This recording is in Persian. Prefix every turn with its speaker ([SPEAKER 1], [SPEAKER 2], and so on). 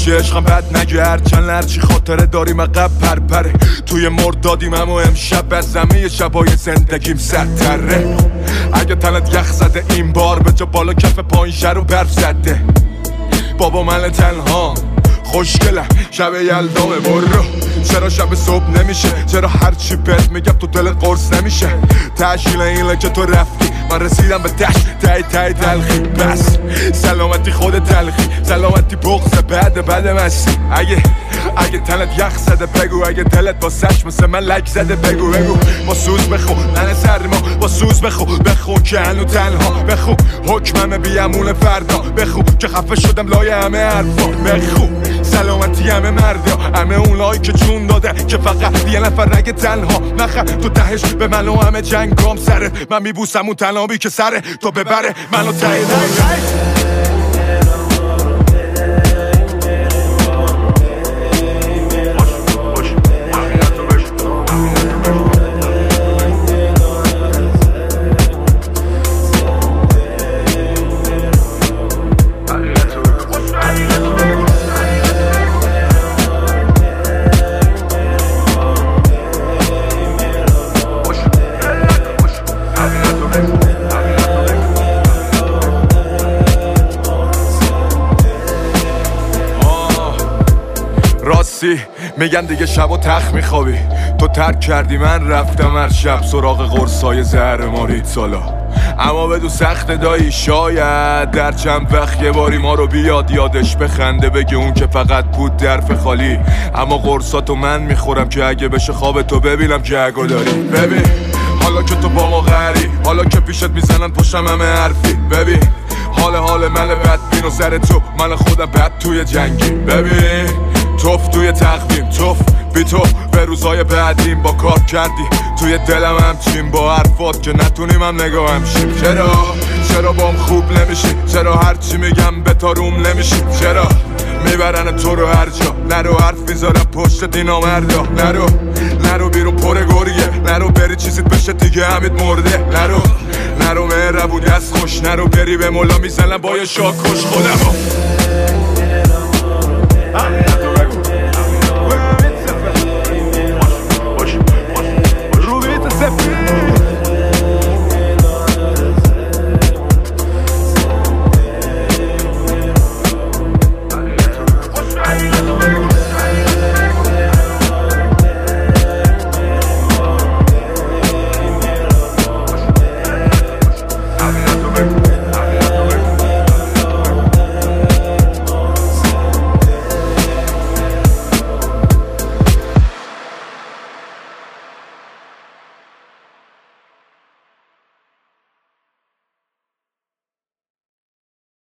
[SPEAKER 1] همیشه عشقم بد نگرد چند لرچی خاطره داریم عقب پرپره توی مردادیم اما امشب از زمین شبای زندگیم سرتره اگه تنت یخ زده این بار به جا بالا کف پایین شر و برف زده بابا من تنها خوشگلم شب یلدامه برو چرا شب صبح نمیشه چرا هرچی بهت میگم تو دلت قرص نمیشه تشکیل اینه که تو رفتی من رسیدم به تای تلخی بس سلامتی خود تلخی سلامتی بغض بعد مستی اگه تنت یخ زده بگو اگه دلت با سش مثل من لک زده بگو با سوز بخون ننه سرما با سوز بخون که هنو تنها بخون حکمم بیامون فردا بخون که خفه شدم لای همه حرفا بخون سلامتی همه مردیا همه اونایی که جون داده که فقط یه نفر نگه تنها نخه تو تهش به من و همه جنگام سره من میبوسم اون تنابی که سره تو ببره منو تایید میگن دیگه شب و تخت میخوابی تو ترک کردی من رفتم هر شب سراغ قرصای زهر مارید سالا اما بدو سخت دایی شاید در چند وقت یه باری ما رو بیاد یادش بخنده بگه اون که فقط بود درف خالی اما قرصاتو من میخورم که اگه بشه خواب تو ببینم جگو داری ببین حالا که تو با ما غری حالا که پیشت میزنن پشتم همه حرفی ببین حال من بدبین و سر تو من خودم بد توی جنگی ببین توف توی تقویم توف بی تو به روزای بعدیم با کار کردی توی دلم همچین با حرفات که نتونیم هم نگاه همشیم چرا بام خوب نمیشی چرا هرچی میگم به تاروم نمیشی چرا میبرن تو رو هر جا نرو حرف میذارم پشت دینا مردا نرو بیرون پر گریه نرو بری چیزیت بشه دیگه همید مرده نرو مهربونی از خوش نرو بری به مولا میزنم با یه شاکش خودمو